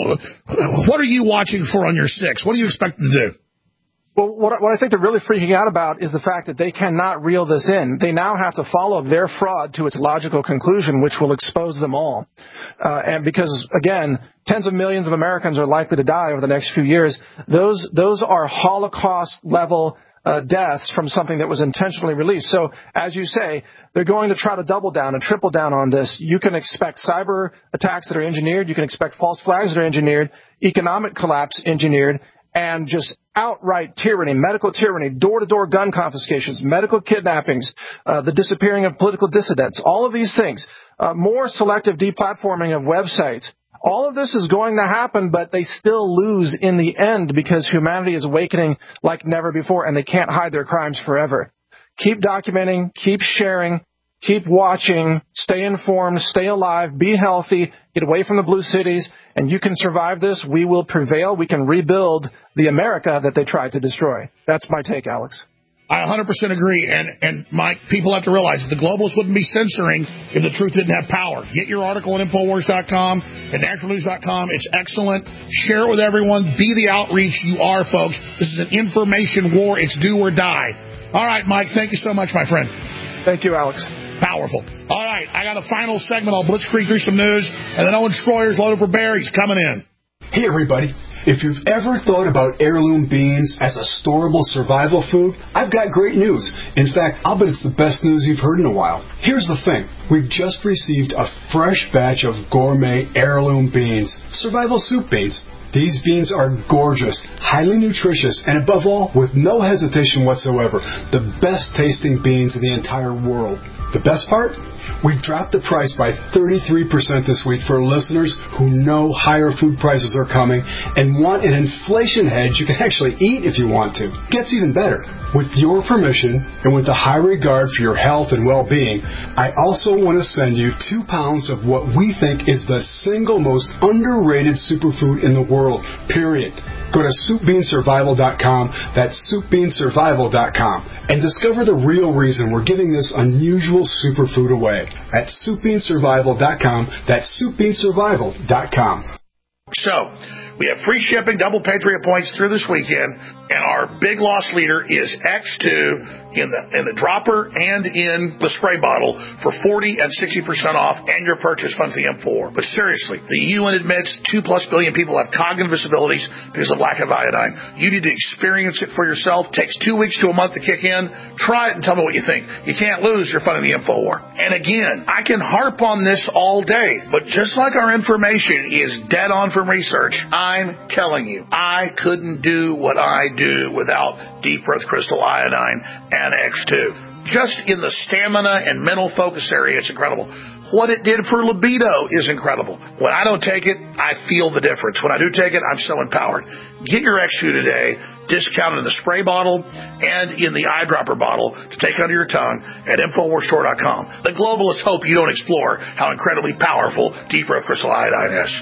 What are you watching for on your 6? What do you expect them to do? Well, what I think they're really freaking out about is the fact that they cannot reel this in. They now have to follow their fraud to its logical conclusion, which will expose them all. And because, again, tens of millions of Americans are likely to die over the next few years. Those are Holocaust-level deaths from something that was intentionally released. So, as you say, they're going to try to double down and triple down on this. You can expect cyber attacks that are engineered. You can expect false flags that are engineered, economic collapse engineered, and just outright tyranny, medical tyranny, door-to-door gun confiscations, medical kidnappings, the disappearing of political dissidents, all of these things, more selective deplatforming of websites. All of this is going to happen, but they still lose in the end because humanity is awakening like never before, and they can't hide their crimes forever. Keep documenting, keep sharing, keep watching, stay informed, stay alive, be healthy, get away from the blue cities, and you can survive this. We will prevail. We can rebuild the America that they tried to destroy. That's my take, Alex. I 100% agree. And Mike, people have to realize that the globalists wouldn't be censoring if the truth didn't have power. Get your article at Infowars.com and naturalnews.com. It's excellent. Share it with everyone. Be the outreach you are, folks. This is an information war. It's do or die. All right, Mike, thank you so much, my friend. Thank you, Alex. Powerful. All right, I got a final segment. I'll blitzkrieg through some news, and then Owen Schroyer's Loaded for Bear. He's coming in. Hey, everybody. If you've ever thought about heirloom beans as a storable survival food, I've got great news. In fact, I'll bet it's the best news you've heard in a while. Here's the thing. We've just received a fresh batch of gourmet heirloom beans, survival soup beans. These beans are gorgeous, highly nutritious, and above all, with no hesitation whatsoever, the best tasting beans in the entire world. The best part? We've dropped the price by 33% this week for listeners who know higher food prices are coming and want an inflation hedge you can actually eat if you want to. Gets even better. With your permission and with a high regard for your health and well-being, I also want to send you 2 pounds of what we think is the single most underrated superfood in the world, period. Go to SoupBeanSurvival.com, that's SoupBeanSurvival.com, and discover the real reason we're giving this unusual superfood away at SoupBeanSurvival.com, that's SoupBeanSurvival.com. So, we have free shipping, double Patriot points through this weekend, and our big loss leader is X2 in the dropper and in the spray bottle for 40 and 60% off, and your purchase funds the M4. But seriously, the UN admits 2+ billion people have cognitive disabilities because of lack of iodine. You need to experience it for yourself. It takes 2 weeks to a month to kick in. Try it and tell me what you think. You can't lose your fun in the InfoWar. And again, I can harp on this all day, but just like our information is dead on from research, I'm telling you, I couldn't do what I do without Deep Earth Crystal Iodine and X2. Just in the stamina and mental focus area, it's incredible. What it did for libido is incredible. When I don't take it, I feel the difference. When I do take it, I'm so empowered. Get your X2 today, discounted in the spray bottle and in the eyedropper bottle to take under your tongue at InfoWarsStore.com. The globalists hope you don't explore how incredibly powerful Deep Earth Crystal Iodine is.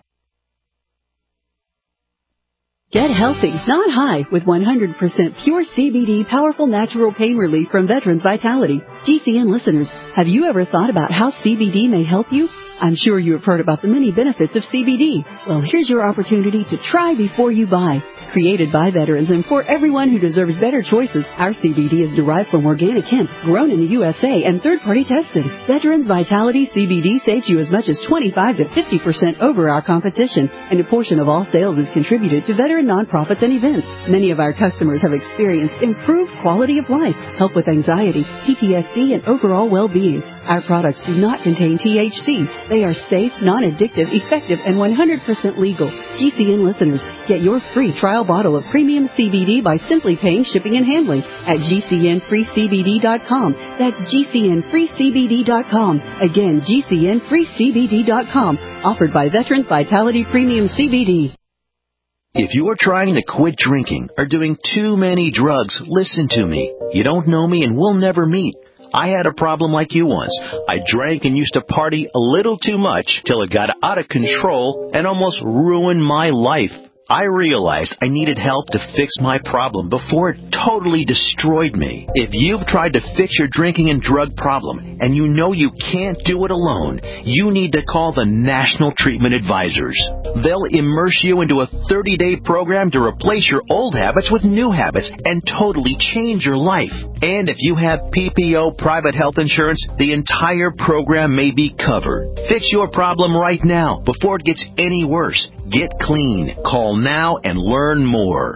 Get healthy, not high, with 100% pure CBD powerful natural pain relief from Veterans Vitality. GCN listeners, have you ever thought about how CBD may help you? I'm sure you have heard about the many benefits of CBD. Well, here's your opportunity to try before you buy. Created by veterans and for everyone who deserves better choices, our CBD is derived from organic hemp, grown in the USA and third-party tested. Veterans Vitality CBD saves you as much as 25 to 50% over our competition, and a portion of all sales is contributed to veteran nonprofits and events. Many of our customers have experienced improved quality of life, help with anxiety, PTSD, and overall well-being. Our products do not contain THC. They are safe, non-addictive, effective, and 100% legal. GCN listeners, get your free trial bottle of premium CBD by simply paying shipping and handling at GCNFreeCBD.com. That's GCNFreeCBD.com. Again, GCNFreeCBD.com. Offered by Veterans Vitality Premium CBD. If you're trying to quit drinking or doing too many drugs, listen to me. You don't know me and we'll never meet. I had a problem like you once. I drank and used to party a little too much till it got out of control and almost ruined my life. I realized I needed help to fix my problem before it totally destroyed me. If you've tried to fix your drinking and drug problem and you know you can't do it alone, you need to call the National Treatment Advisors. They'll immerse you into a 30-day program to replace your old habits with new habits and totally change your life. And if you have PPO private health insurance, the entire program may be covered. Fix your problem right now before it gets any worse. Get clean. Call now and learn more.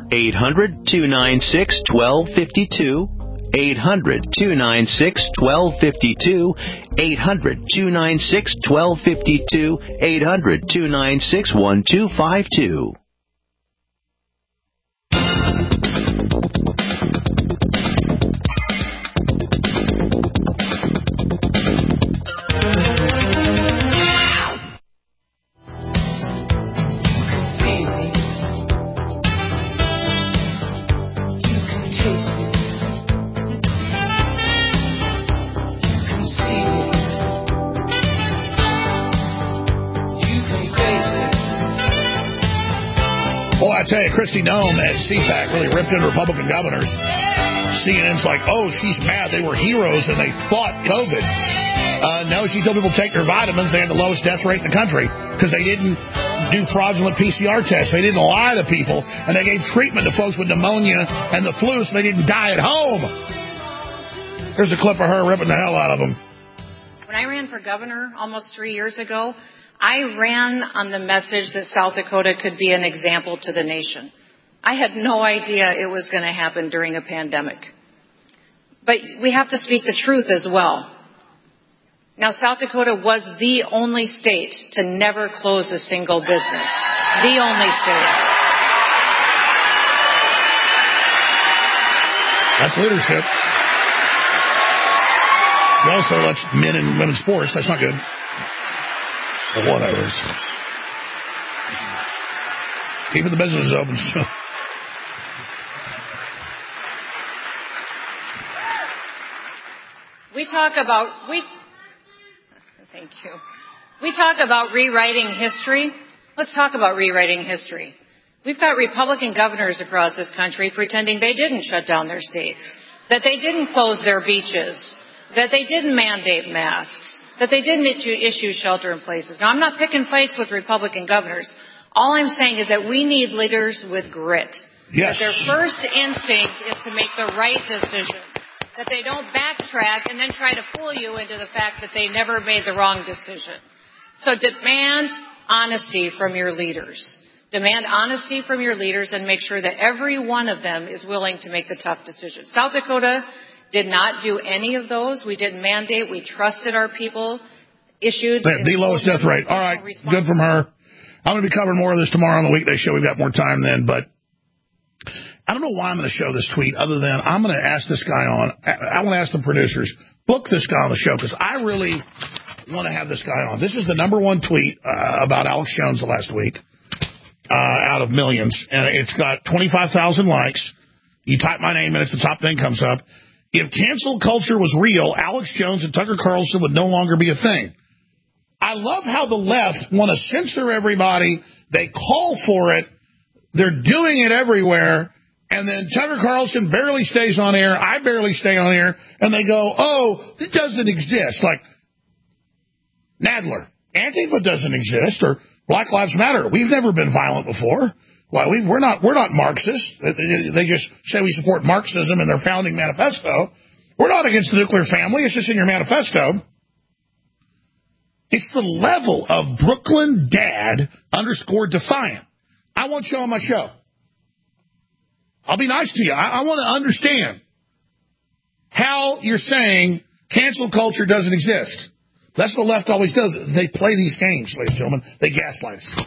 800-296-1252. 800-296-1252. 800-296-1252. 800-296-1252. Boy, I tell you, Kristi Noem at CPAC really ripped into Republican governors. CNN's like, oh, she's mad. They were heroes and they fought COVID. No, she told people to take their vitamins. They had the lowest death rate in the country because they didn't do fraudulent PCR tests. They didn't lie to people, and they gave treatment to folks with pneumonia and the flu so they didn't die at home. Here's a clip of her ripping the hell out of them. When I ran for governor almost 3 years ago, I ran on the message that South Dakota could be an example to the nation. I had no idea it was going to happen during a pandemic. But we have to speak the truth as well. Now, South Dakota was the only state to never close a single business. The only state. That's leadership. She also lets men and women's sports. That's not good. But whatever. Keeping the businesses open. Thank you. We talk about rewriting history. Let's talk about rewriting history. We've got Republican governors across this country pretending they didn't shut down their states, that they didn't close their beaches, that they didn't mandate masks, that they didn't issue shelter in places. Now, I'm not picking fights with Republican governors. All I'm saying is that we need leaders with grit. Yes. That their first instinct is to make the right decision. That they don't backtrack and then try to fool you into the fact that they never made the wrong decision. So demand honesty from your leaders. Demand honesty from your leaders and make sure that every one of them is willing to make the tough decisions. South Dakota did not do any of those. We didn't mandate. We trusted our people. Issued the lowest death rate. All right. Good from her. I'm going to be covering more of this tomorrow on the weekday show. We've got more time then, but I don't know why I'm going to show this tweet other than I'm going to ask this guy on. I want to ask the producers, book this guy on the show because I really want to have this guy on. This is the #1 tweet about Alex Jones the last week out of millions, and it's got 25,000 likes. You type my name and it's the top thing comes up. If cancel culture was real, Alex Jones and Tucker Carlson would no longer be a thing. I love how the left want to censor everybody. They call for it. They're doing it everywhere. And then Tucker Carlson barely stays on air. I barely stay on air. And they go, oh, it doesn't exist. Like Nadler. Antifa doesn't exist. Or Black Lives Matter. We've never been violent before. Well, we're not Marxists. They just say we support Marxism in their founding manifesto. We're not against the nuclear family. It's just in your manifesto. It's the level of Brooklyn Dad _defiant. I want you on my show. I'll be nice to you. I want to understand how you're saying cancel culture doesn't exist. That's what the left always does. They play these games, ladies and gentlemen. They gaslight us.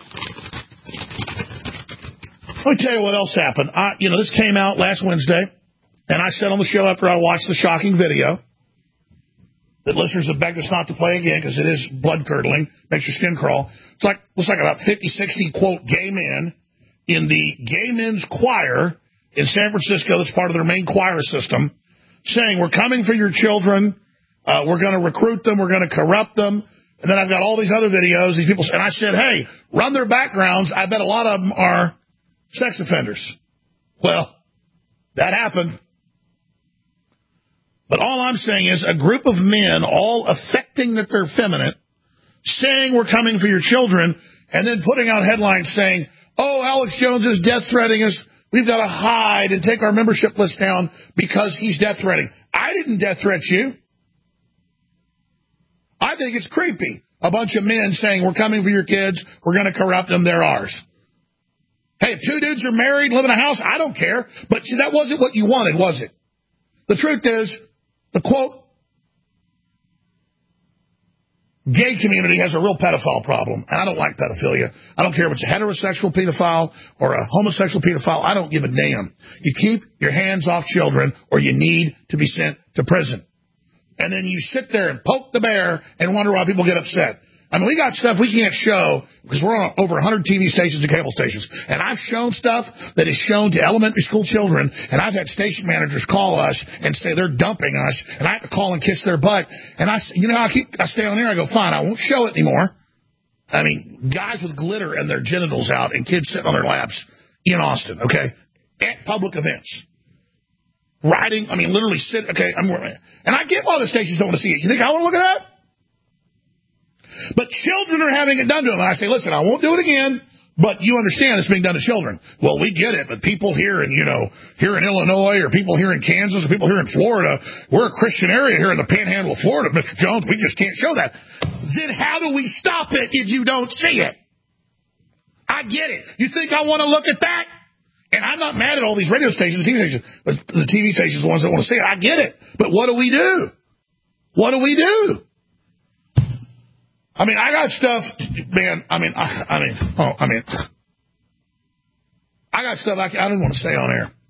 Let me tell you what else happened. This came out last Wednesday, and I said on the show after I watched the shocking video that listeners have begged us not to play again because it is blood-curdling, makes your skin crawl. Looks like about 50, 60, quote, gay men in the gay men's choir in San Francisco that's part of their main choir system saying, we're coming for your children, we're going to recruit them, we're going to corrupt them. And then I've got all these other videos, these people, and I said, hey, run their backgrounds. I bet a lot of them are sex offenders. Well, that happened. But all I'm saying is a group of men all affecting that they're feminine, saying we're coming for your children, and then putting out headlines saying, oh, Alex Jones is death threatening us. We've got to hide and take our membership list down because he's death threatening. I didn't death threat you. I think it's creepy. A bunch of men saying we're coming for your kids. We're going to corrupt them. They're ours. Hey, if two dudes are married, live in a house, I don't care. But see, that wasn't what you wanted, was it? The truth is, the quote, gay community has a real pedophile problem, and I don't like pedophilia. I don't care if it's a heterosexual pedophile or a homosexual pedophile. I don't give a damn. You keep your hands off children, or you need to be sent to prison. And then you sit there and poke the bear and wonder why people get upset. I mean, we got stuff we can't show because we're on over 100 TV stations and cable stations. And I've shown stuff that is shown to elementary school children, and I've had station managers call us and say they're dumping us, and I have to call and kiss their butt. And I stay on there, I go, fine, I won't show it anymore. I mean, guys with glitter and their genitals out and kids sitting on their laps in Austin, okay, at public events. Riding, literally sit, okay, and I get why the stations don't want to see it. You think I want to look at that? But children are having it done to them. And I say, listen, I won't do it again, but you understand it's being done to children. Well, we get it, but people here in, here in Illinois or people here in Kansas or people here in Florida, we're a Christian area here in the panhandle of Florida, Mr. Jones, we just can't show that. Then how do we stop it if you don't see it? I get it. You think I want to look at that? And I'm not mad at all these radio stations, TV stations, but the TV stations are the ones that want to see it. I get it. But what do we do? What do we do? I mean, I got stuff, man, I got stuff I don't want to say on air.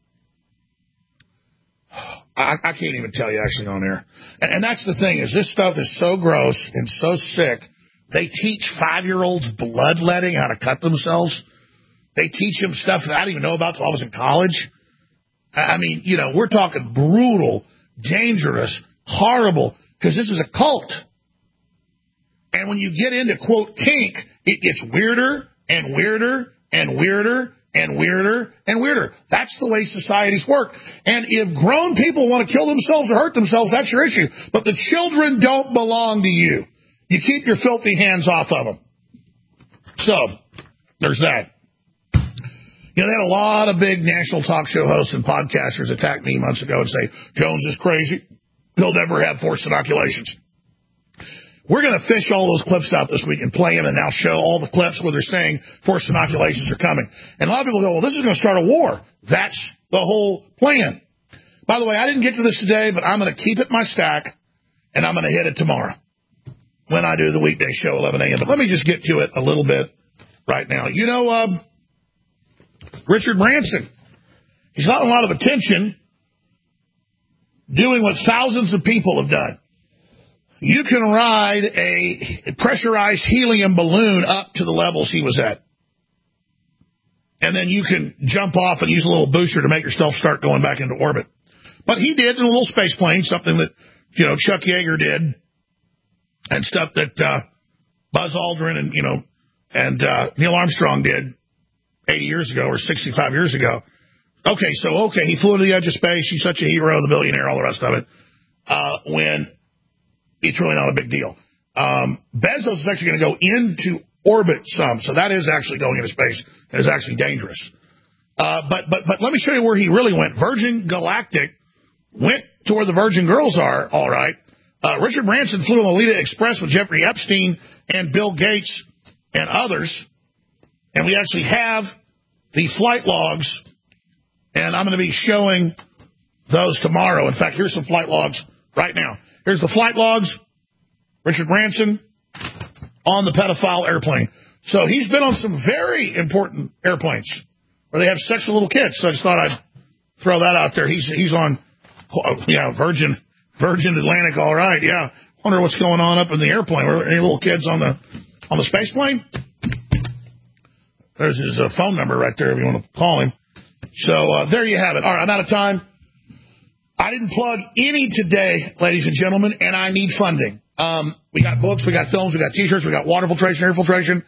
I can't even tell you actually on air. And that's the thing is this stuff is so gross and so sick. They teach 5-year-olds bloodletting, how to cut themselves. They teach them stuff that I didn't even know about until I was in college. I mean, we're talking brutal, dangerous, horrible, because this is a cult. And when you get into, quote, kink, it gets weirder and weirder and weirder and weirder and weirder. That's the way societies work. And if grown people want to kill themselves or hurt themselves, that's your issue. But the children don't belong to you. You keep your filthy hands off of them. So, there's that. They had a lot of big national talk show hosts and podcasters attack me months ago and say, Jones is crazy. He'll never have forced inoculations. We're going to fish all those clips out this week and play them and now show all the clips where they're saying forced inoculations are coming. And a lot of people go, well, this is going to start a war. That's the whole plan. By the way, I didn't get to this today, but I'm going to keep it in my stack, and I'm going to hit it tomorrow when I do the weekday show, 11 a.m. But let me just get to it a little bit right now. You know, Richard Branson, he's gotten a lot of attention doing what thousands of people have done. You can ride a pressurized helium balloon up to the levels he was at. And then you can jump off and use a little booster to make yourself start going back into orbit. But he did in a little space plane, something that, you know, Chuck Yeager did, and stuff that Buzz Aldrin and, you know, and Neil Armstrong did 80 years ago or 65 years ago. Okay, he flew to the edge of space. He's such a hero, the billionaire, all the rest of it. When it's really not a big deal. Bezos is actually going to go into orbit some, so that is actually going into space. It is actually dangerous. But let me show you where he really went. Virgin Galactic went to where the Virgin Girls are, all right. Richard Branson flew on the Lolita Express with Jeffrey Epstein and Bill Gates and others, and we actually have the flight logs, and I'm going to be showing those tomorrow. In fact, here's some flight logs right now. Here's the flight logs. Richard Branson on the pedophile airplane. So he's been on some very important airplanes where they have sexual little kids. So I just thought I'd throw that out there. He's on, Virgin Atlantic. All right, yeah. Wonder what's going on up in the airplane. Were any little kids on the space plane? There's his phone number right there if you want to call him. So there you have it. All right, I'm out of time. I didn't plug any today, ladies and gentlemen, and I need funding. We got books, we got films, we got T-shirts, we got water filtration, air filtration.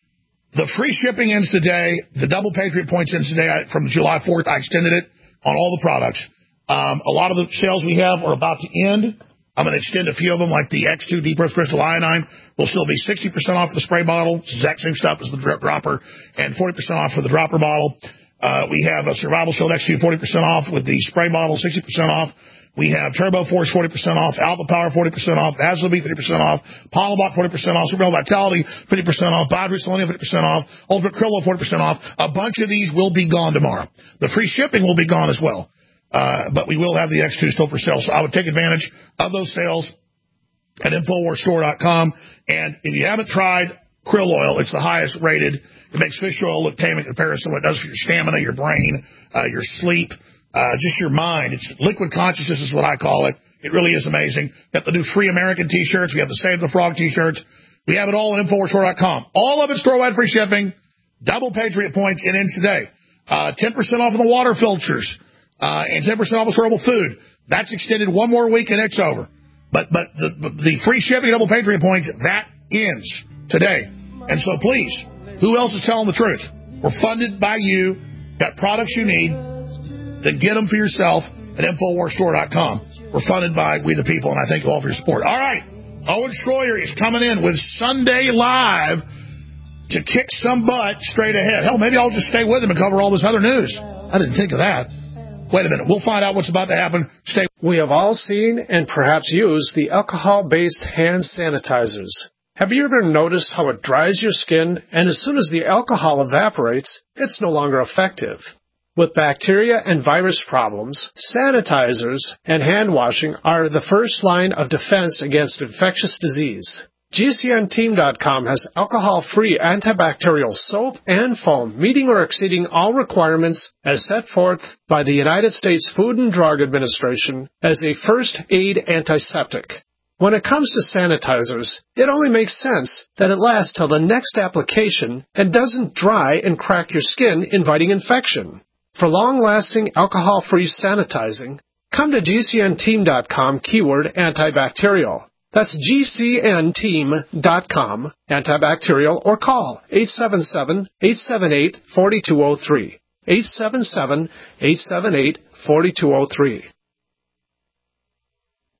The free shipping ends today. The double Patriot points ends today. From July 4th, I extended it on all the products. A lot of the sales we have are about to end. I'm going to extend a few of them, like the X2 Deep Earth Crystal Iodine. Will still be 60% off the spray bottle. It's the exact same stuff as the dropper, and 40% off for the dropper bottle. We have a Survival Shield X2 40% off with the spray bottle, 60% off. We have Turbo Force 40% off, Alpha Power 40% off, Azleby 50% off, Polybot 40% off, Super Vitality 50% off, Bodry Selenium 50% off, Ultra Krillo 40% off. A bunch of these will be gone tomorrow. The free shipping will be gone as well. But we will have the X2 still for sale. So I would take advantage of those sales at InfoWarsStore.com. And if you haven't tried krill oil, it's the highest rated. It makes fish oil look tame in comparison to what it does for your stamina, your brain, your sleep, just your mind. It's liquid consciousness is what I call it. It really is amazing. Got the new Free American T-shirts. We have the Save the Frog T-shirts. We have it all at InfoWarsStore.com. All of it store-wide free shipping. Double Patriot points. It ends today. 10% off of the water filters. And 10% off of storable food. That's extended one more week and it's over. But the free shipping double Patriot points, that ends today. And so please, who else is telling the truth? We're funded by you. Got products you need. Then get them for yourself at InfoWarsStore.com. We're funded by We the People, and I thank you all for your support. All right. Owen Schroyer is coming in with Sunday Live to kick some butt straight ahead. Hell, maybe I'll just stay with him and cover all this other news. I didn't think of that. Wait a minute. We'll find out what's about to happen. Stay. We have all seen and perhaps used the alcohol-based hand sanitizers. Have you ever noticed how it dries your skin, and as soon as the alcohol evaporates, it's no longer effective? With bacteria and virus problems, sanitizers and hand washing are the first line of defense against infectious disease. GCNteam.com has alcohol-free antibacterial soap and foam meeting or exceeding all requirements as set forth by the United States Food and Drug Administration as a first aid antiseptic. When it comes to sanitizers, it only makes sense that it lasts till the next application and doesn't dry and crack your skin, inviting infection. For long-lasting alcohol-free sanitizing, come to GCNteam.com keyword antibacterial. That's GCNteam.com, antibacterial, or call 877-878-4203. 877-878-4203.